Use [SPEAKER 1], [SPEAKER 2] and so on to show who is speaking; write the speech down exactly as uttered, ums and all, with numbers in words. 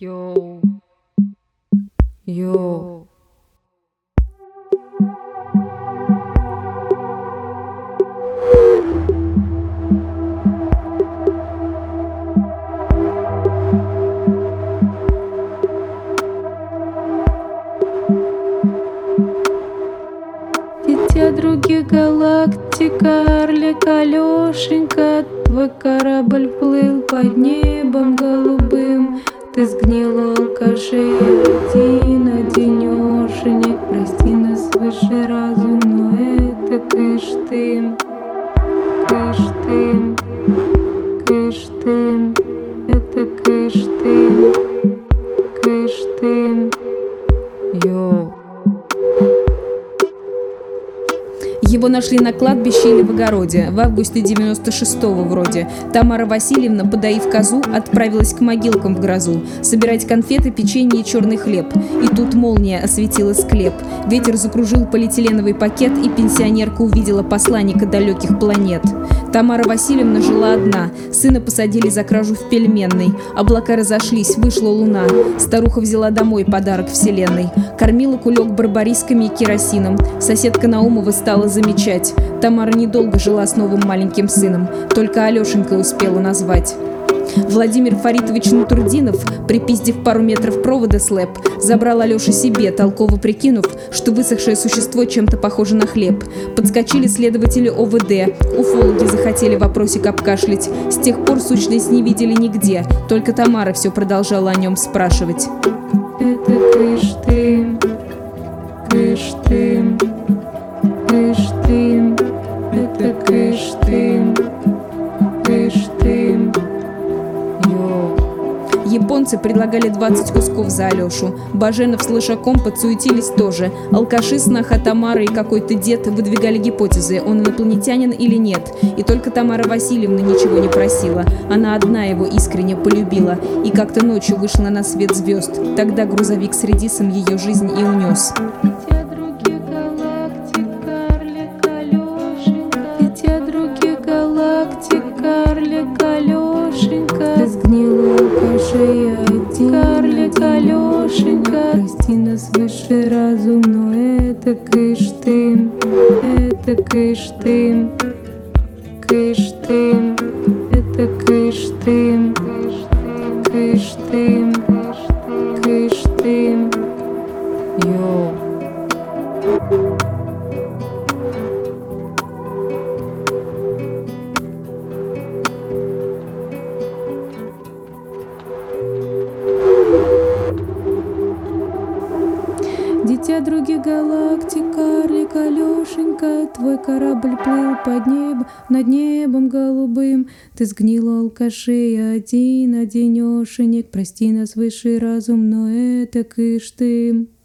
[SPEAKER 1] Йоу. Йоу.
[SPEAKER 2] Дитя других галактик, карлик Алешенька, твой корабль плыл под небом голубым. Ты сгнил, алкашей, один-одинешенек. Прости нас, высший разум, но это кыш-тым, кыш-тым, кыш-тым, это кыш-тым, кыш-тым.
[SPEAKER 1] Йоу.
[SPEAKER 3] Его нашли на кладбище или в огороде, в августе девяносто шестого вроде. Тамара Васильевна, подоив козу, отправилась к могилкам в грозу собирать конфеты, печенье и черный хлеб. И тут молния осветила склеп. Ветер закружил полиэтиленовый пакет, и пенсионерка увидела посланника далеких планет. Тамара Васильевна жила одна. Сына посадили за кражу в пельменной. Облака разошлись, вышла луна. Старуха взяла домой подарок вселенной. Кормила кулек барбарисками и керосином. Соседка Наумова стала замечать. Тамара недолго жила с новым маленьким сыном. Только Алешенька успела назвать. Владимир Фаритович Натурдинов, припиздив пару метров провода слэп, забрал Алешу себе, толково прикинув, что высохшее существо чем-то похоже на хлеб. Подскочили следователи О В Д, уфологи захотели вопросик обкашлять. С тех пор сущность не видели нигде, только Тамара все продолжала о нем спрашивать.
[SPEAKER 2] Это кыш-тым, кыш-тым, кыш-тым, это кыш-тым, кыш-тым.
[SPEAKER 3] Японцы предлагали двадцать кусков за Алешу. Баженов с Лошаком подсуетились тоже. Алкаши, сноха Тамара и какой-то дед выдвигали гипотезы, он инопланетянин или нет. И только Тамара Васильевна ничего не просила. Она одна его искренне полюбила. И как-то ночью вышла на свет звезд. Тогда грузовик с редисом ее жизнь и унес.
[SPEAKER 2] Дитя других галактик, карлик Алешенька, дитя других галактик, карлик Алешенька. Ты сгнил, алкашей, один, карлик Алешенька. Прости нас, высший разум, но это кыш-тым, это кыш-тым, кыш-тым, это кыш-тым, кыш-тым, кыш-тым.
[SPEAKER 1] Йоу.
[SPEAKER 2] Дитя других галактик, карлик Алешенька, твой корабль плыл под небом, над небом голубым. Ты сгнил, алкашей, один-одинешенек. Прости нас, высший разум, но это кыш-тым.